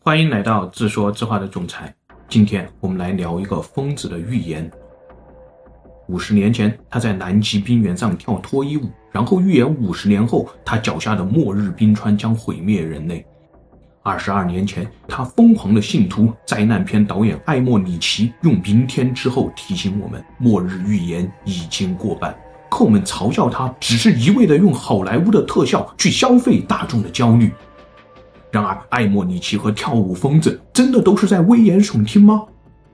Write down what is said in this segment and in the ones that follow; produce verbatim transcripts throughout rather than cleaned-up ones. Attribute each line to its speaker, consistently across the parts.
Speaker 1: 欢迎来到自说自话的总裁。今天我们来聊一个疯子的预言。五十年前，他在南极冰原上跳脱衣舞，然后预言五十年后，他脚下的末日冰川将毁灭人类。二十二年前，他疯狂的信徒灾难片导演艾莫里奇用明天之后提醒我们，末日预言已经过半。可我们嘲笑他只是一味的用好莱坞的特效去消费大众的焦虑。然而艾莫里奇和跳舞疯子真的都是在危言耸听吗？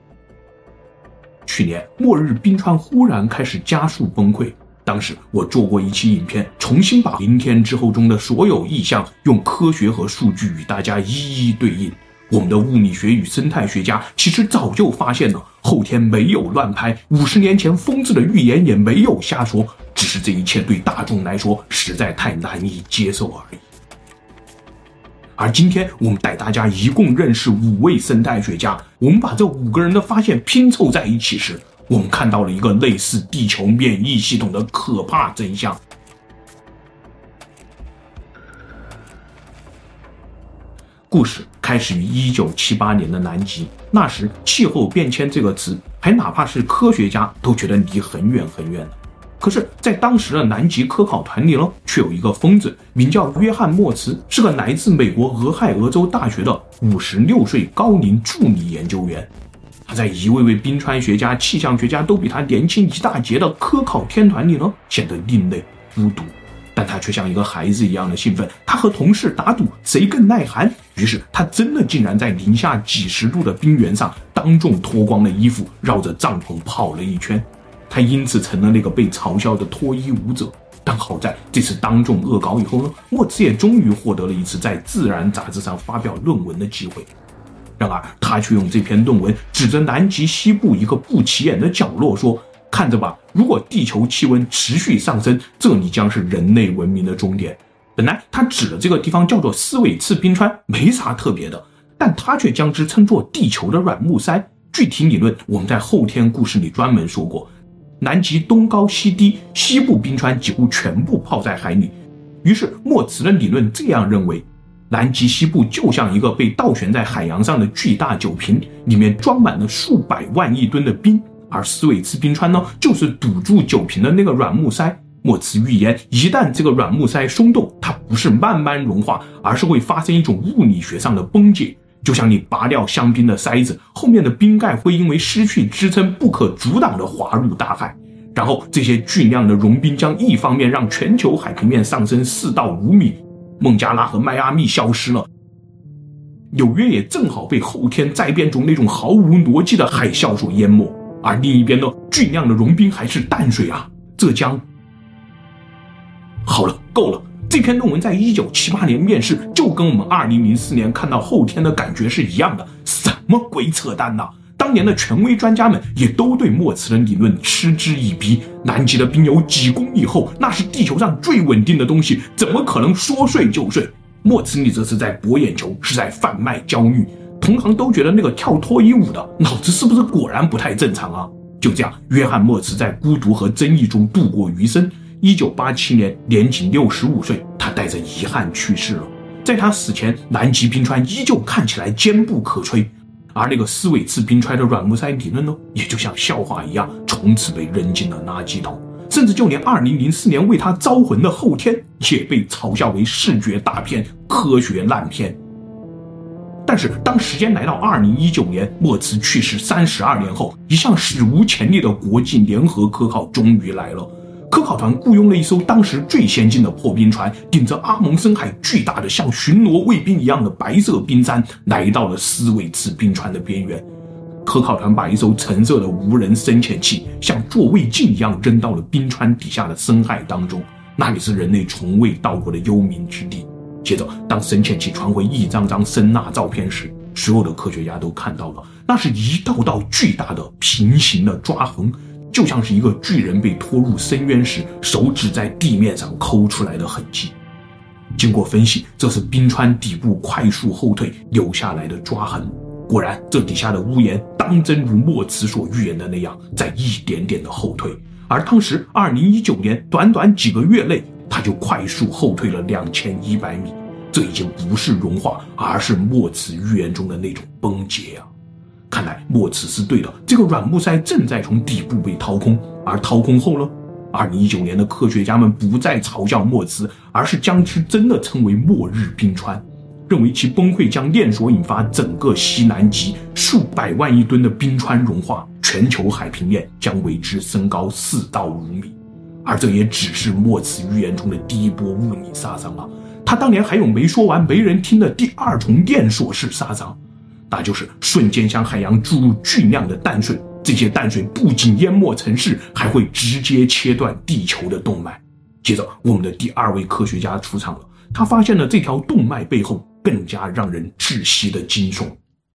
Speaker 1: 去年末日冰川忽然开始加速崩溃，当时我做过一期影片，重新把明天之后中的所有意象用科学和数据与大家一一对应。我们的物理学与生态学家其实早就发现了，后天没有乱拍，五十年前疯子的预言也没有瞎说，只是这一切对大众来说实在太难以接受而已。而今天我们带大家一共认识五位生态学家，我们把这五个人的发现拼凑在一起时，我们看到了一个类似地球免疫系统的可怕真相。故事开始于一九七八年的南极，那时气候变迁这个词还哪怕是科学家都觉得离很远很远了。可是在当时的南极科考团里呢，却有一个疯子，名叫约翰莫茨，是个来自美国俄亥俄州大学的五十六岁高龄助理研究员。他在一位位冰川学家、气象学家都比他年轻一大截的科考天团里呢，显得另类孤独，但他却像一个孩子一样的兴奋。他和同事打赌谁更耐寒，于是他真的竟然在零下几十度的冰原上当众脱光了衣服，绕着帐篷跑了一圈。他因此成了那个被嘲笑的脱衣舞者，但好在这次当众恶搞以后呢，莫茨也终于获得了一次在《自然》杂志上发表论文的机会。然而他却用这篇论文指着南极西部一个不起眼的角落说，看着吧，如果地球气温持续上升，这里将是人类文明的终点。本来他指的这个地方叫做斯韦茨冰川，没啥特别的，但他却将之称作地球的软木塞。具体理论我们在后天故事里专门说过。南极东高西低，西部冰川几乎全部泡在海里。于是莫茨的理论这样认为，南极西部就像一个被倒悬在海洋上的巨大酒瓶，里面装满了数百万亿吨的冰，而斯韦茨冰川呢，就是堵住酒瓶的那个软木塞。莫茨预言，一旦这个软木塞松动，它不是慢慢融化，而是会发生一种物理学上的崩解。就像你拔掉香槟的塞子，后面的冰盖会因为失去支撑不可阻挡地滑入大海，然后这些巨量的融冰将一方面让全球海平面上升四到五米，孟加拉和迈阿密消失了，纽约也正好被后天灾变中那种毫无逻辑的海啸所淹没，而另一边呢，巨量的融冰还是淡水啊，这将……好了，够了。这篇论文在一九七八年面世，就跟我们二零零四年看到后天的感觉是一样的，什么鬼扯淡啊！当年的权威专家们也都对莫茨的理论嗤之以鼻。南极的冰有几公里厚，那是地球上最稳定的东西，怎么可能说睡就睡？莫茨你这是在博眼球，是在贩卖焦虑。同行都觉得那个跳脱衣舞的脑子是不是果然不太正常啊？就这样，约翰莫茨在孤独和争议中度过余生。一九八七年，年仅六十五岁，他带着遗憾去世了。在他死前，南极冰川依旧看起来坚不可摧，而那个斯韦茨冰川的软木塞理论呢，也就像笑话一样，从此被扔进了垃圾桶。甚至就连二零零四年为他招魂的后天，也被嘲笑为视觉大片、科学烂片。但是当时间来到二零一九年，莫茨去世三十二年后，一项史无前例的国际联合科考终于来了。科考团雇佣了一艘当时最先进的破冰船，顶着阿蒙森海巨大的像巡逻卫兵一样的白色冰山，来到了斯韦茨冰川的边缘。科考团把一艘橙色的无人深潜器像做胃镜一样扔到了冰川底下的深海当中，那里是人类从未到过的幽冥之地。接着当深潜器传回一张张声呐照片时，所有的科学家都看到了，那是一道道巨大的平行的抓痕，就像是一个巨人被拖入深渊时手指在地面上抠出来的痕迹。经过分析，这是冰川底部快速后退留下来的抓痕。果然，这底下的屋檐当真如莫茨所预言的那样，在一点点的后退。而当时二零一九年短短几个月内，它就快速后退了两千一百米。 这已经不是融化，而是墨池预言中的那种崩解啊！看来墨池是对的，这个软木塞正在从底部被掏空，而掏空后呢，二零一九年的科学家们不再嘲笑墨池，而是将之真的称为末日冰川，认为其崩溃将链锁引发整个西南极数百万亿吨的冰川融化，全球海平面将为之升高四到五米。而这也只是墨池预言中的第一波物理杀伤啊！他当年还有没说完、没人听的第二重链锁式杀伤，那就是瞬间向海洋注入巨量的淡水，这些淡水不仅淹没城市，还会直接切断地球的动脉。接着，我们的第二位科学家出场了，他发现了这条动脉背后更加让人窒息的惊悚。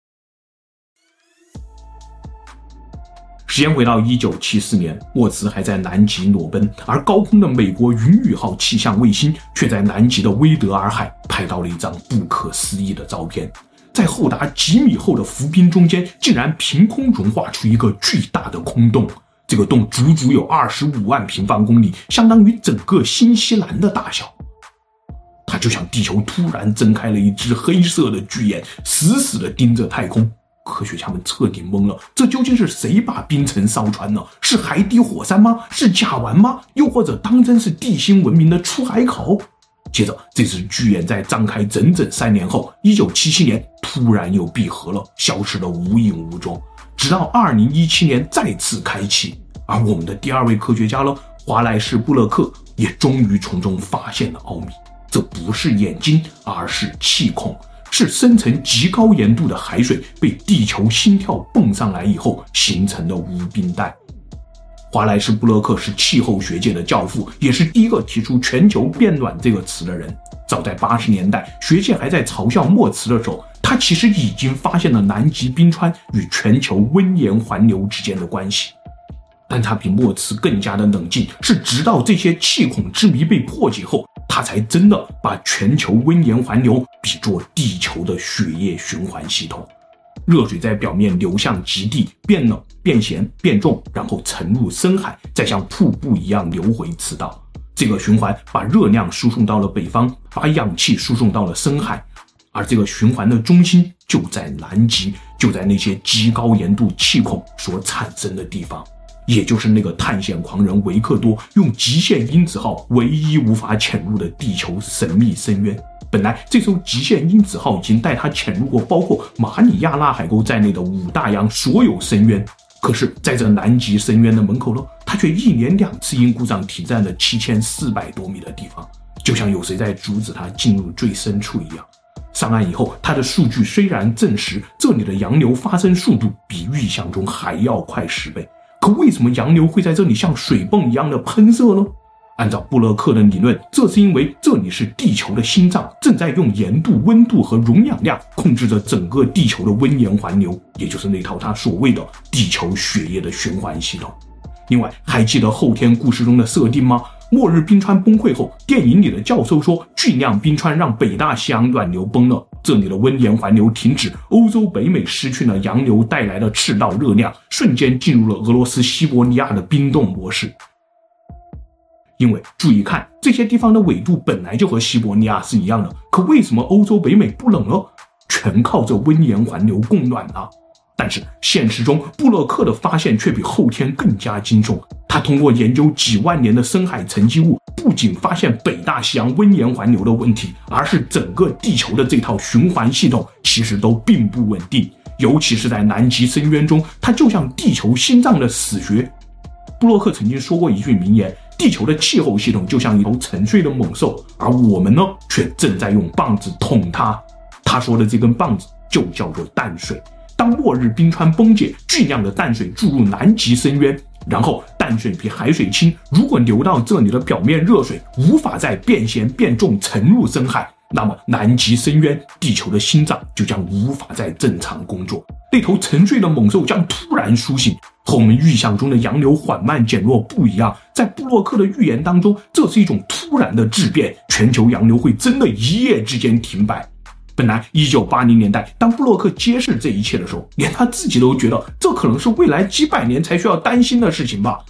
Speaker 1: 时间回到一九七四年，墨池还在南极裸奔，而高空的美国云雨号气象卫星却在南极的威德尔海拍到了一张不可思议的照片。在厚达几米厚的浮冰中间，竟然凭空融化出一个巨大的空洞，这个洞足足有二十五万平方公里，相当于整个新西兰的大小。它就像地球突然睁开了一只黑色的巨眼，死死地盯着太空。科学家们彻底懵了，这究竟是谁把冰层烧穿了？是海底火山吗？是甲烷吗？又或者当真是地心文明的出海口？接着，这只巨眼在张开整整三年后，一九七七年突然又闭合了，消失得无影无踪，直到二零一七年再次开启。而我们的第二位科学家呢，华莱士·布勒克也终于从中发现了奥秘，这不是眼睛，而是气孔。是深层极高盐度的海水被地球心跳蹦上来以后形成的无冰带。华莱士·布勒克是气候学界的教父，也是第一个提出全球变暖这个词的人。早在八十年代，学界还在嘲笑墨池的时候，他其实已经发现了南极冰川与全球温盐环流之间的关系。但他比墨池更加的冷静，是直到这些气孔之谜被破解后，他才真的把全球温盐环流比作地球的血液循环系统。热水在表面流向极地，变冷、变咸、变重，然后沉入深海，再像瀑布一样流回赤道。这个循环把热量输送到了北方，把氧气输送到了深海，而这个循环的中心就在南极，就在那些极高盐度气孔所产生的地方。也就是那个探险狂人维克多用极限因子号唯一无法潜入的地球神秘深渊。本来这艘极限因子号已经带他潜入过包括马里亚纳海沟在内的五大洋所有深渊，可是在这南极深渊的门口呢，他却一连两次因故障停在了七千四百多米的地方，就像有谁在阻止他进入最深处一样。上岸以后，他的数据虽然证实这里的洋流发生速度比预想中还要快十倍，可为什么洋流会在这里像水泵一样的喷射呢？按照布勒克的理论，这是因为这里是地球的心脏，正在用盐度、温度和容氧量控制着整个地球的温盐环流，也就是那套他所谓的地球血液的循环系统。另外，还记得后天故事中的设定吗？末日冰川崩溃后，电影里的教授说巨量冰川让北大西洋暖流崩了，这里的温盐环流停止，欧洲北美失去了洋流带来的赤道热量，瞬间进入了俄罗斯西伯利亚的冰冻模式。因为注意看，这些地方的纬度本来就和西伯利亚是一样的，可为什么欧洲北美不冷了？全靠这温盐环流供暖啊！但是现实中，布勒克的发现却比后天更加惊悚。他通过研究几万年的深海沉积物，不仅发现北大西洋温盐环流的问题，而是整个地球的这套循环系统其实都并不稳定。尤其是在南极深渊中，它就像地球心脏的死穴。布洛克曾经说过一句名言，地球的气候系统就像一头沉睡的猛兽，而我们呢，却正在用棒子捅它。他说的这根棒子就叫做淡水。当末日冰川崩解，巨量的淡水注入南极深渊，然后淡水比海水轻，如果流到这里的表面热水无法再变咸变重沉入深海，那么南极深渊，地球的心脏就将无法再正常工作，那头沉睡的猛兽将突然苏醒。和我们预想中的洋流缓慢减弱不一样，在布洛克的预言当中，这是一种突然的质变，全球洋流会真的一夜之间停摆。本来一九八零年代当布洛克揭示这一切的时候，连他自己都觉得这可能是未来几百年才需要担心的事情吧。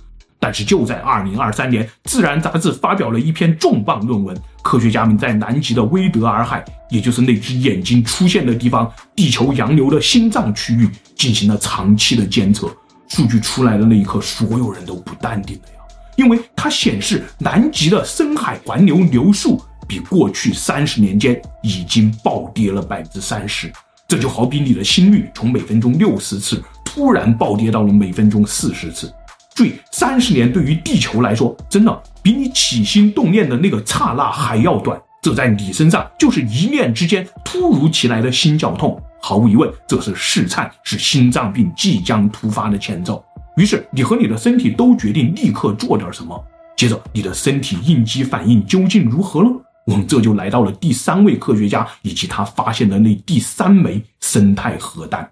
Speaker 1: 但是就在二零二三年，《自然》杂志发表了一篇重磅论文，科学家们在南极的威德尔海，也就是那只眼睛出现的地方，地球洋流的心脏区域进行了长期的监测。数据出来的那一刻，所有人都不淡定了呀，因为它显示南极的深海环流流速比过去三十年间已经暴跌了 百分之三十。 这就好比你的心率从每分钟六十次突然暴跌到了每分钟四十次。注意，三十年对于地球来说，真的比你起心动念的那个刹那还要短。这在你身上就是一念之间突如其来的心绞痛，毫无疑问，这是试探，是心脏病即将突发的前奏。于是你和你的身体都决定立刻做点什么。接着你的身体应激反应究竟如何呢？我们这就来到了第三位科学家以及他发现的那第三枚生态核弹。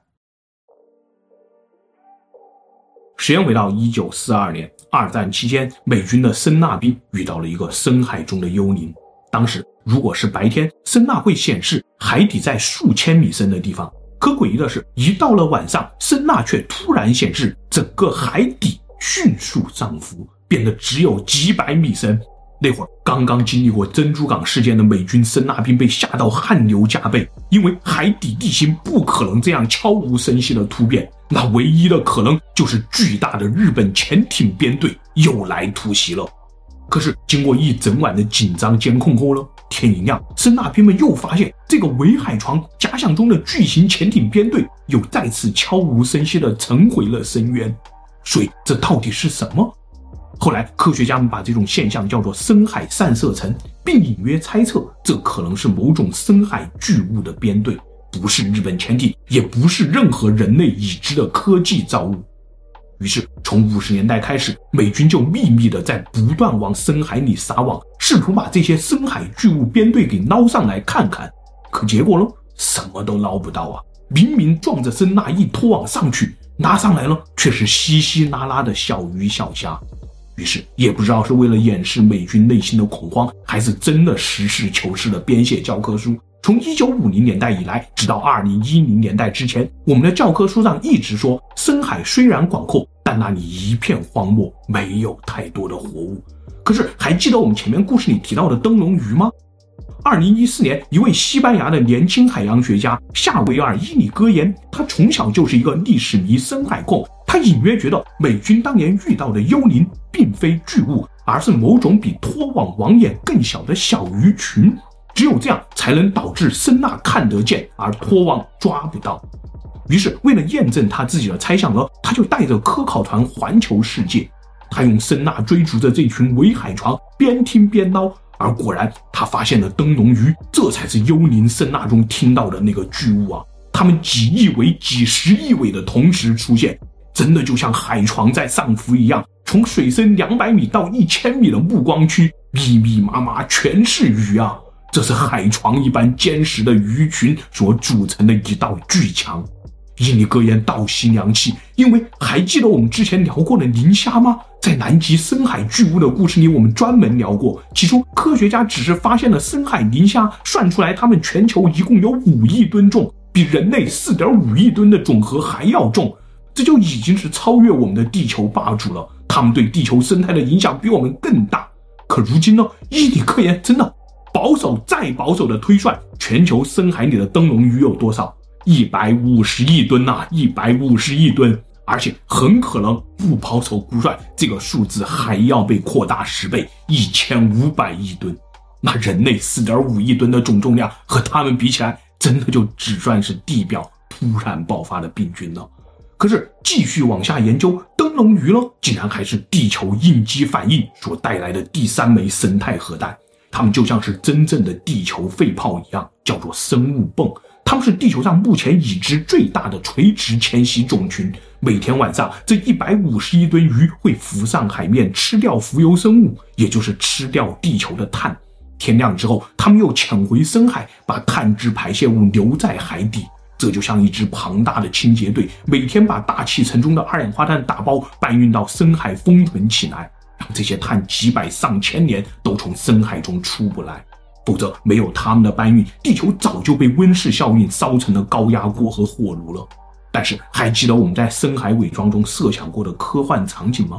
Speaker 1: 时间回到一九四二年，二战期间，美军的声纳兵遇到了一个深海中的幽灵。当时如果是白天，声纳会显示海底在数千米深的地方，可诡异的是，一到了晚上，声纳却突然显示整个海底迅速涨幅，变得只有几百米深。那会儿刚刚经历过珍珠港事件的美军声纳兵被吓到汗流浃背，因为海底地形不可能这样悄无声息的突变，那唯一的可能就是巨大的日本潜艇编队又来突袭了。可是经过一整晚的紧张监控后呢，天一亮，声纳兵们又发现这个伪海床假想中的巨型潜艇编队又再次悄无声息地沉回了深渊。所以这到底是什么？后来科学家们把这种现象叫做深海散射层，并隐约猜测这可能是某种深海巨物的编队，不是日本潜艇，也不是任何人类已知的科技造物。于是从五十年代开始，美军就秘密地在不断往深海里撒网，试图把这些深海巨物编队给捞上来看看。可结果呢，什么都捞不到啊！明明撞着声呐一拖网上去，拿上来了却是稀稀拉拉的小鱼小虾。于是也不知道是为了掩饰美军内心的恐慌，还是真的实事求是的编写教科书。从一九五零年代以来，直到二零一零年代之前，我们的教科书上一直说，深海虽然广阔，但那里一片荒漠，没有太多的活物。可是还记得我们前面故事里提到的灯笼鱼吗？二零一四年，一位西班牙的年轻海洋学家夏维尔·伊里戈言，他从小就是一个历史迷、深海控。他隐约觉得美军当年遇到的幽灵并非巨物，而是某种比拖网网眼更小的小鱼群。只有这样才能导致声呐看得见，而拖网抓不到。于是为了验证他自己的猜想呢，他就带着科考团环球世界。他用声呐追逐着这群伪海床，边听边捞。而果然他发现了灯笼鱼，这才是幽灵声呐中听到的那个巨物啊！它们几亿尾、几十亿尾的同时出现，真的就像海床在上浮一样，从水深两百米到一千米的目光区，密密麻麻全是鱼啊！这是海床一般坚实的鱼群所组成的一道巨墙。伊里戈言倒吸凉气，因为还记得我们之前聊过的磷虾吗？在南极深海巨物的故事里，我们专门聊过，起初科学家只是发现了深海磷虾，算出来它们全球一共有五亿吨重，比人类 四点五亿吨的总和还要重，这就已经是超越我们的地球霸主了，它们对地球生态的影响比我们更大。可如今呢，伊里戈言真的保守再保守的推算，全球深海里的灯笼鱼有多少？一百五十亿吨啊，一百五十亿吨，而且很可能不保守估算，这个数字还要被扩大十倍，一千五百亿吨。那人类 四点五亿吨的总重量和他们比起来，真的就只算是地表突然爆发的病菌了。可是继续往下研究，灯笼鱼呢，竟然还是地球应激反应所带来的第三枚生态核弹。它们就像是真正的地球肺泡一样，叫做生物泵。它们是地球上目前已知最大的垂直迁徙种群。每天晚上，这一百五十亿吨鱼会浮上海面，吃掉浮游生物，也就是吃掉地球的碳。天亮之后，它们又潜回深海，把碳质排泄物留在海底。这就像一支庞大的清洁队，每天把大气层中的二氧化碳打包搬运到深海封存起来，让这些碳几百上千年都从深海中出不来。否则没有他们的搬运，地球早就被温室效应烧成了高压锅和火炉了。但是还记得我们在深海伪装中设想过的科幻场景吗？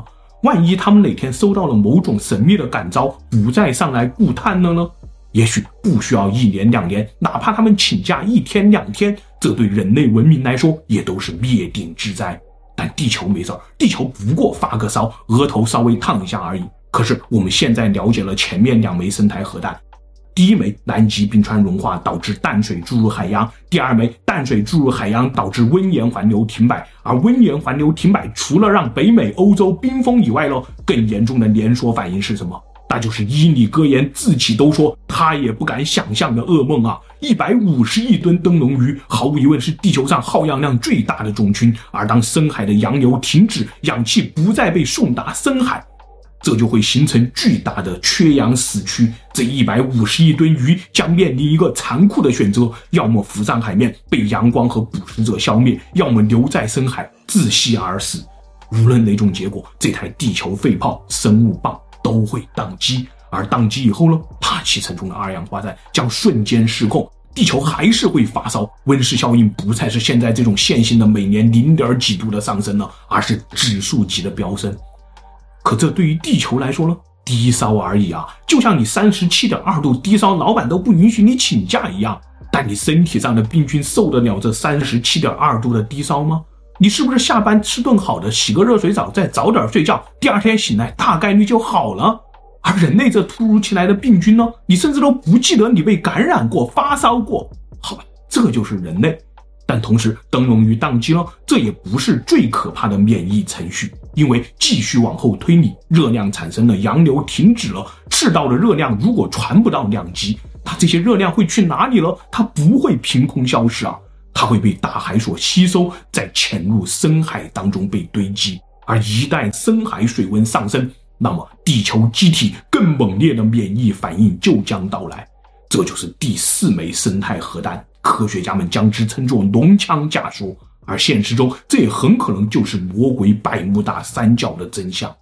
Speaker 1: 万一他们哪天收到了某种神秘的感召，不再上来固碳了呢？也许不需要一年两年，哪怕他们请假一天两天，这对人类文明来说也都是灭顶之灾。但地球没事，地球不过发个烧，额头稍微烫一下而已。可是我们现在了解了前面两枚生态核弹，第一枚南极冰川融化导致淡水注入海洋，第二枚淡水注入海洋导致温盐环流停摆，而温盐环流停摆除了让北美欧洲冰封以外咯，更严重的连锁反应是什么？那就是伊里戈言自己都说他也不敢想象的噩梦啊！一百五十亿吨灯笼鱼毫无疑问是地球上耗氧量最大的种群，而当深海的洋流停止，氧气不再被送达深海，这就会形成巨大的缺氧死区。这一百五十亿吨鱼将面临一个残酷的选择，要么浮上海面被阳光和捕食者消灭，要么留在深海窒息而死。无论哪种结果，这台地球废炮生物棒都会宕机，而宕机以后呢，大气层中的二氧化碳将瞬间失控，地球还是会发烧，温室效应不再是现在这种线性的每年零点几度的上升了，而是指数级的飙升。可这对于地球来说呢，低烧而已啊，就像你 三十七点二度低烧，老板都不允许你请假一样。但你身体上的病菌受得了这 三十七点二度的低烧吗？你是不是下班吃顿好的，洗个热水澡，再早点睡觉，第二天醒来大概率就好了？而人类这突如其来的病菌呢，你甚至都不记得你被感染过，发烧过。好吧，这就是人类。但同时灯笼鱼宕机了，这也不是最可怕的免疫程序，因为继续往后推理，热量产生了，洋流停止了，赤道的热量如果传不到两极，它这些热量会去哪里了？它不会凭空消失啊，它会被大海所吸收，再潜入深海当中被堆积。而一旦深海水温上升，那么地球机体更猛烈的免疫反应就将到来。这就是第四枚生态核弹，科学家们将之称作龙枪架说，而现实中这也很可能就是魔鬼百慕大三角的真相。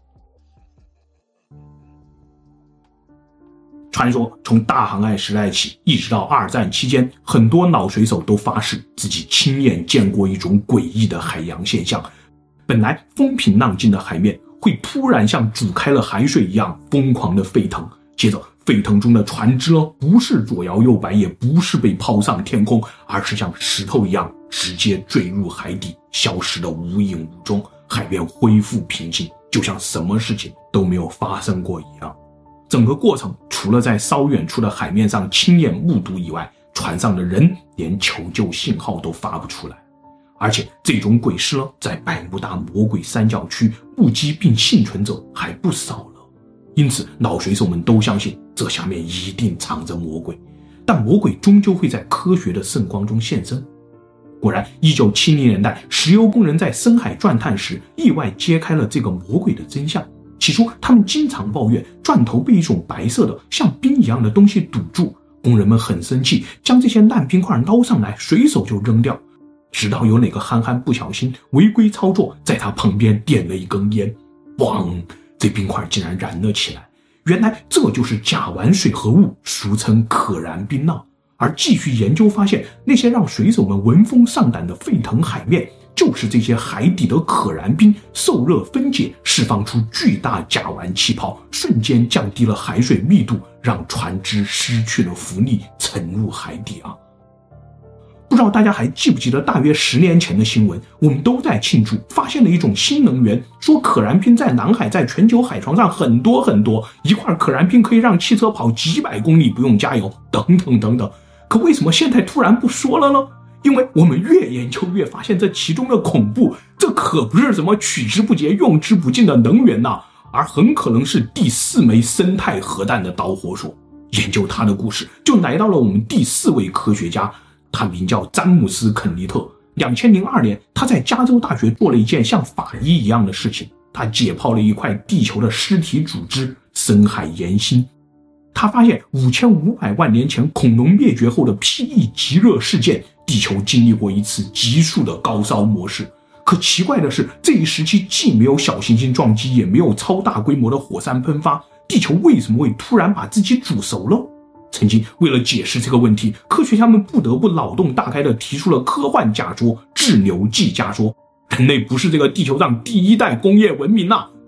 Speaker 1: 传说从大航海时代起一直到二战期间，很多老水手都发誓自己亲眼见过一种诡异的海洋现象。本来风平浪静的海面会突然像煮开了海水一样疯狂的沸腾，接着沸腾中的船只呢，不是左摇右摆，也不是被抛上天空，而是像石头一样直接坠入海底，消失得无影无踪，海面恢复平静，就像什么事情都没有发生过一样。整个过程除了在稍远处的海面上亲眼目睹以外，船上的人连求救信号都发不出来。而且这种鬼事呢，在百慕大魔鬼三角区目击并幸存者还不少了。因此老水手们都相信这下面一定藏着魔鬼，但魔鬼终究会在科学的圣光中现身。果然一九七零年代石油工人在深海钻探时意外揭开了这个魔鬼的真相。起初他们经常抱怨钻头被一种白色的像冰一样的东西堵住，工人们很生气，将这些烂冰块捞上来随手就扔掉。直到有哪个憨憨不小心违规操作，在他旁边点了一根烟，咣，这冰块竟然燃了起来。原来这就是甲烷水合物，俗称可燃冰呐。而继续研究发现，那些让水手们闻风丧胆的沸腾海面，就是这些海底的可燃冰受热分解，释放出巨大甲烷气泡，瞬间降低了海水密度，让船只失去了浮力，沉入海底啊。不知道大家还记不记得大约十年前的新闻，我们都在庆祝发现了一种新能源，说可燃冰在南海在全球海床上很多很多，一块可燃冰可以让汽车跑几百公里不用加油，等等等等。可为什么现在突然不说了呢？因为我们越研究越发现这其中的恐怖，这可不是什么取之不竭用之不尽的能源呐、啊，而很可能是第四枚生态核弹的导火索。研究它的故事就来到了我们第四位科学家，他名叫詹姆斯·肯尼特。二零零二年他在加州大学做了一件像法医一样的事情，他解剖了一块地球的尸体组织深海岩心。他发现五千五百万年前恐龙灭绝后的霹雳极热事件，地球经历过一次急速的高烧模式。可奇怪的是，这一时期既没有小行星撞击，也没有超大规模的火山喷发，地球为什么会突然把自己煮熟了？曾经为了解释这个问题，科学家们不得不脑洞大开地提出了科幻假说——滞留纪假说。人类不是这个地球上第一代工业文明啊，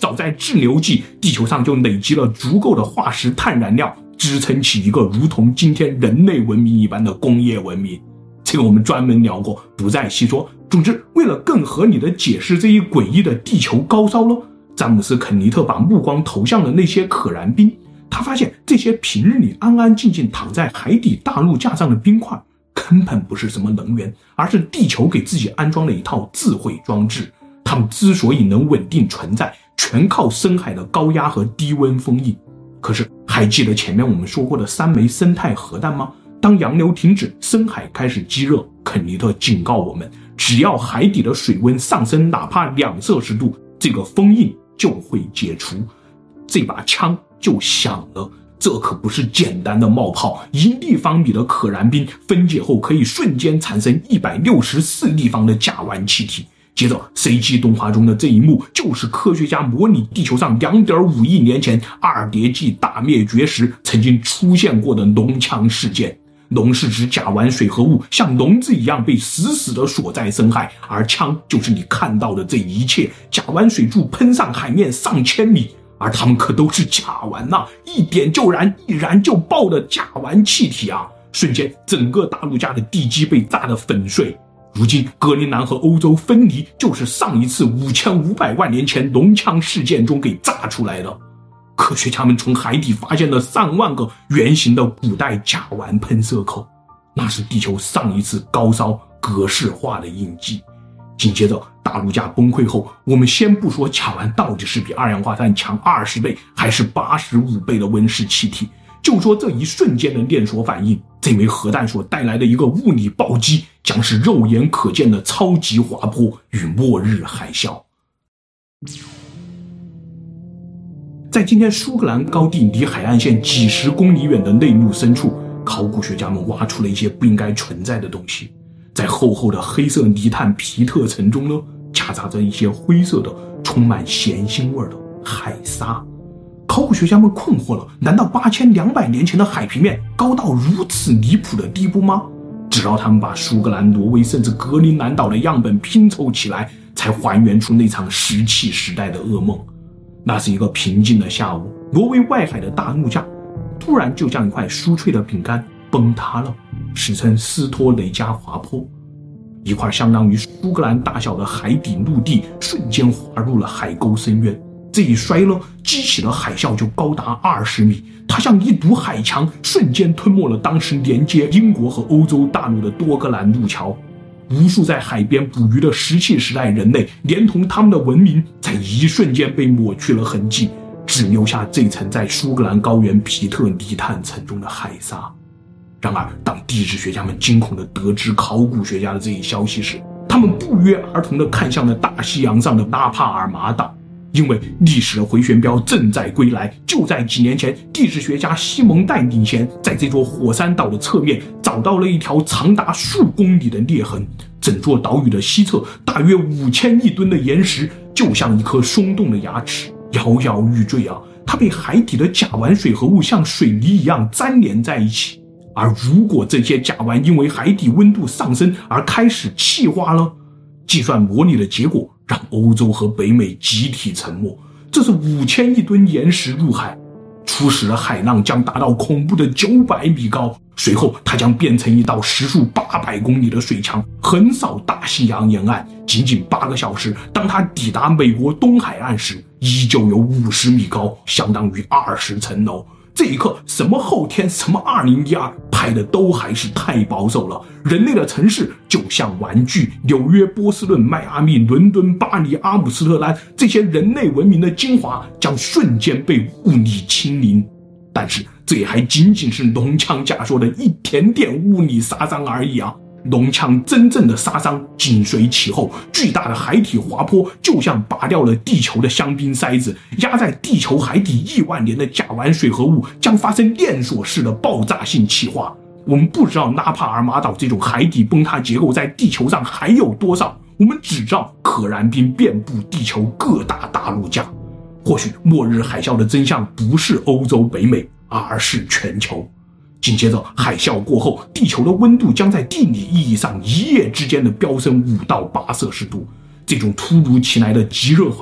Speaker 1: 早在志留纪，地球上就累积了足够的化石碳燃料，支撑起一个如同今天人类文明一般的工业文明。这个我们专门聊过，不再细说。总之，为了更合理的解释这一诡异的地球高烧了，詹姆斯·肯尼特把目光投向了那些可燃冰。他发现这些平日里安安静静躺在海底大陆架上的冰块根本不是什么能源，而是地球给自己安装了一套智慧装置。它们之所以能稳定存在，全靠深海的高压和低温封印。可是还记得前面我们说过的三枚生态核弹吗？当洋流停止，深海开始积热，肯尼特警告我们，只要海底的水温上升哪怕两摄氏度，这个封印就会解除。这把枪就响了，这可不是简单的冒泡，一立方米的可燃冰分解后可以瞬间产生一百六十四立方的甲烷气体。接着 C G 动画中的这一幕就是科学家模拟地球上 两点五亿年前二叠纪大灭绝时曾经出现过的龙枪事件。龙是指甲烷水合物像笼子一样被死死地锁在深海，而枪就是你看到的这一切，甲烷水柱喷上海面上千米，而它们可都是甲烷呐、啊，一点就燃，一燃就爆的甲烷气体啊！瞬间，整个大陆架的地基被炸得粉碎。如今，格陵兰和欧洲分离，就是上一次五千五百万年前龙枪事件中给炸出来的。科学家们从海底发现了上万个圆形的古代甲烷喷射口，那是地球上一次高烧格式化的印记。紧接着，大陆架崩溃后，我们先不说甲烷到底是比二氧化碳强二十倍还是八十五倍的温室气体，就说这一瞬间的链锁反应，这枚核弹所带来的一个物理暴击，将是肉眼可见的超级滑坡与末日海啸。在今天苏格兰高地离海岸线几十公里远的内陆深处，考古学家们挖出了一些不应该存在的东西。在厚厚的黑色泥炭皮特层中呢，夹杂着一些灰色的充满咸腥味的海沙。考古学家们困惑了，难道八千两百年前的海平面高到如此离谱的地步吗？直到他们把苏格兰、挪威甚至格陵兰岛的样本拼凑起来，才还原出那场石器时代的噩梦。那是一个平静的下午，挪威外海的大陆架突然就像一块酥脆的饼干崩塌了，史称斯托雷加滑坡。一块相当于苏格兰大小的海底陆地瞬间滑入了海沟深渊，这一摔落激起的海啸就高达二十米，它像一堵海墙，瞬间吞没了当时连接英国和欧洲大陆的多个兰路桥。无数在海边捕鱼的石器时代人类，连同他们的文明，在一瞬间被抹去了痕迹，只留下这层在苏格兰高原皮特泥炭层中的海沙。然而，当地质学家们惊恐地得知考古学家的这一消息时，他们不约而同地看向了大西洋上的纳帕尔马岛。因为历史的回旋镖正在归来，就在几年前，地质学家西蒙代领衔在这座火山岛的侧面找到了一条长达数公里的裂痕，整座岛屿的西侧大约五千亿吨的岩石就像一颗松动的牙齿，摇摇欲坠啊！它被海底的甲烷水合物像水泥一样粘连在一起。而如果这些甲烷因为海底温度上升而开始气化了，计算模拟的结果让欧洲和北美集体沉没。这是五千亿吨岩石入海，初始的海浪将达到恐怖的九百米高，随后它将变成一道时速八百公里的水墙，横扫大西洋沿岸。仅仅八个小时，当它抵达美国东海岸时，依旧有五十米高，相当于二十层楼。这一刻，什么后天，什么二零一二，拍的都还是太保守了。人类的城市就像玩具，纽约、波士顿、迈阿密、伦敦、巴黎、阿姆斯特丹，这些人类文明的精华将瞬间被物理清零。但是这也还仅仅是龙枪架说的一点点物理杀伤而已啊！龙枪真正的杀伤紧随其后，巨大的海体滑坡就像拔掉了地球的香槟塞子，压在地球海底亿万年的甲烷水合物将发生链锁式的爆炸性气化。我们不知道纳帕尔马岛这种海底崩塌结构在地球上还有多少，我们只知道可燃冰遍布地球各大大陆架。或许末日海啸的真相不是欧洲北美，而是全球。紧接着海啸过后，地球的温度将在地理意义上一夜之间的飙升五到八摄氏度。这种突如其来的极热环境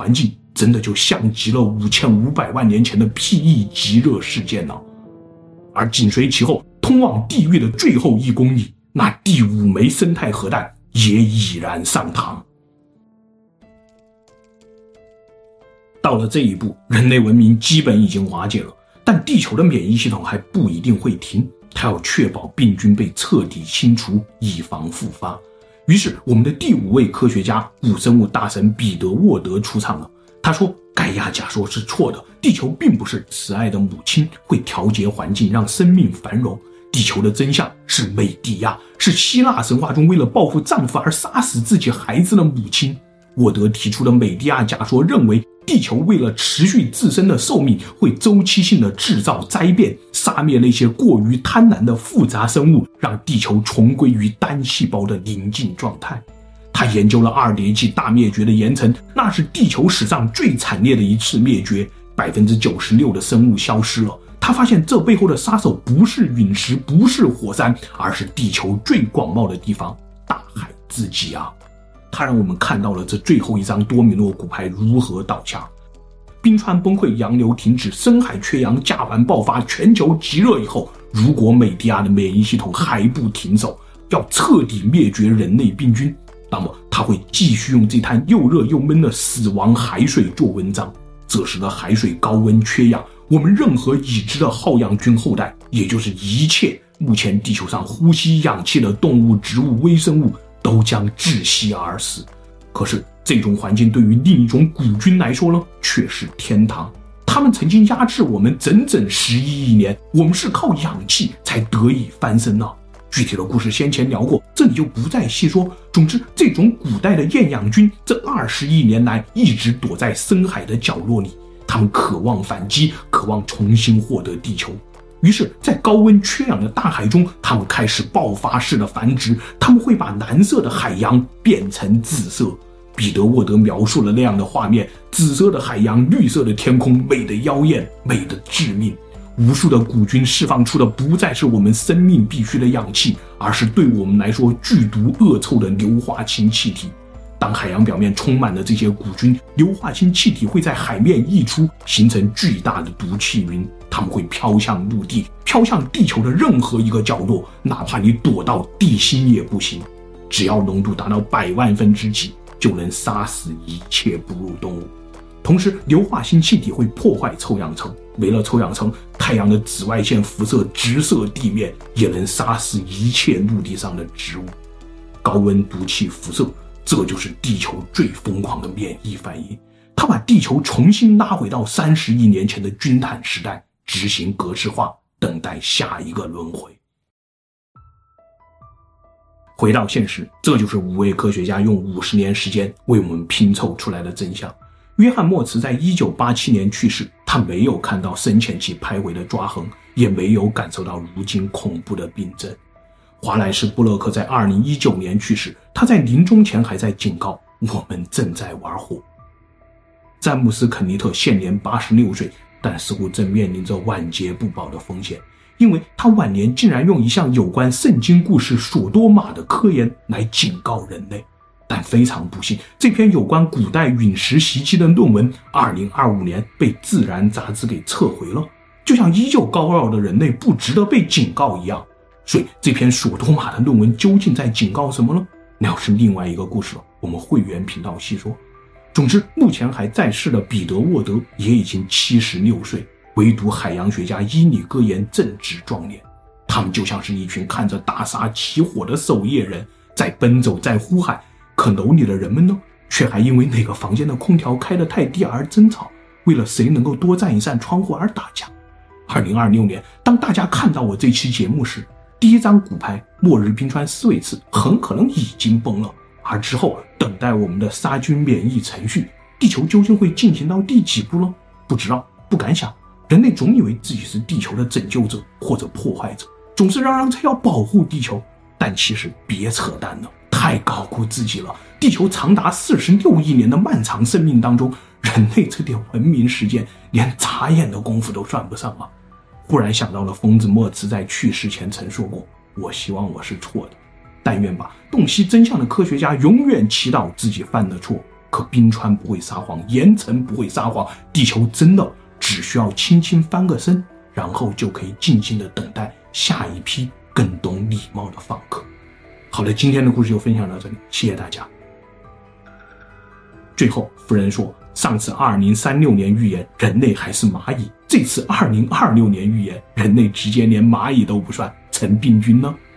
Speaker 1: 真的就像极了五千五百万年前的 P E 极热事件呢。而紧随其后，通往地狱的最后一公里，那第五枚生态核弹也已然上膛。到了这一步，人类文明基本已经瓦解了，但地球的免疫系统还不一定会停，它要确保病菌被彻底清除，以防复发。于是我们的第五位科学家古生物大神彼得沃德出场了。他说，盖亚假说是错的，地球并不是慈爱的母亲，会调节环境让生命繁荣。地球的真相是美狄亚，是希腊神话中为了报复丈夫而杀死自己孩子的母亲。沃德提出的美狄亚假说认为，地球为了持续自身的寿命，会周期性的制造灾变，杀灭那些过于贪婪的复杂生物，让地球重归于单细胞的宁静状态。他研究了二叠纪大灭绝的岩层，那是地球史上最惨烈的一次灭绝， 百分之九十六 的生物消失了。他发现这背后的杀手不是陨石，不是火山，而是地球最广袤的地方——大海自己啊！他让我们看到了这最后一张多米诺骨牌如何倒下。冰川崩溃，洋流停止，深海缺氧，甲烷爆发，全球极热以后，如果美狄亚的免疫系统还不停手，要彻底灭绝人类病菌，那么他会继续用这滩又热又闷的死亡海水做文章。这时的海水高温缺氧，我们任何已知的好氧菌后代，也就是一切目前地球上呼吸氧气的动物、植物、微生物，都将窒息而死。可是这种环境对于另一种古菌来说呢，却是天堂。他们曾经压制我们整整十一亿年，我们是靠氧气才得以翻身呢。具体的故事先前聊过，这里就不再细说。总之，这种古代的厌氧菌，这二十亿年来一直躲在深海的角落里，他们渴望反击，渴望重新获得地球。于是在高温缺氧的大海中，他们开始爆发式的繁殖，他们会把蓝色的海洋变成紫色。彼得沃德描述了那样的画面：紫色的海洋，绿色的天空，美得妖艳，美得致命。无数的古菌释放出的不再是我们生命必需的氧气，而是对我们来说剧毒恶臭的硫化氢气体。当海洋表面充满了这些古菌，硫化氢气体会在海面溢出，形成巨大的毒气云，它们会飘向陆地，飘向地球的任何一个角落，哪怕你躲到地心也不行。只要浓度达到百万分之几，就能杀死一切哺乳动物。同时，硫化氢气体会破坏臭氧层，没了臭氧层，太阳的紫外线辐射直射地面，也能杀死一切陆地上的植物。高温毒气辐射，这就是地球最疯狂的免疫反应。它把地球重新拉回到三十亿年前的均碳时代，执行格式化，等待下一个轮回。回到现实，这就是五位科学家用五十年时间为我们拼凑出来的真相。约翰莫茨在一九八七年去世，他没有看到生前期拍回的抓痕，也没有感受到如今恐怖的病症。华莱士布洛克在二零一九年去世，他在临终前还在警告我们正在玩火。詹姆斯肯尼特现年八十六岁，但似乎正面临着晚节不保的风险，因为他晚年竟然用一项有关圣经故事索多玛的科研来警告人类。但非常不幸，这篇有关古代陨石袭击的论文二零二五年被《自然》杂志给撤回了，就像依旧高傲的人类不值得被警告一样。所以这篇索多玛的论文究竟在警告什么呢？那又是另外一个故事了，我们会员频道细说。总之，目前还在世的彼得沃德也已经七十六岁，唯独海洋学家伊里戈言正值壮年。他们就像是一群看着大沙起火的守夜人，在奔走，在呼喊。可楼里的人们呢，却还因为哪个房间的空调开得太低而争吵，为了谁能够多占一扇窗户而打架。二零二六年，当大家看到我这期节目时，第一张骨牌末日冰川斯韦茨很可能已经崩了，而之后等待我们的杀菌免疫程序，地球究竟会进行到第几步呢？不知道，不敢想。人类总以为自己是地球的拯救者或者破坏者，总是嚷嚷着要保护地球，但其实别扯淡了，太高估自己了。地球长达四十六亿年的漫长生命当中，人类这点文明时间连眨眼的功夫都算不上啊！忽然想到了疯子莫茨在去世前曾说过，我希望我是错的，但愿吧，洞悉真相的科学家永远祈祷自己犯的错， 可冰川不会撒谎，岩层不会撒谎，地球真的只需要轻轻翻个身，然后就可以静静地等待下一批更懂礼貌的访客。好了，今天的故事就分享到这里，谢谢大家。最后夫人说，上次二零三六年预言人类还是蚂蚁，这次二零二六年预言人类直接连蚂蚁都不算，成病菌呢？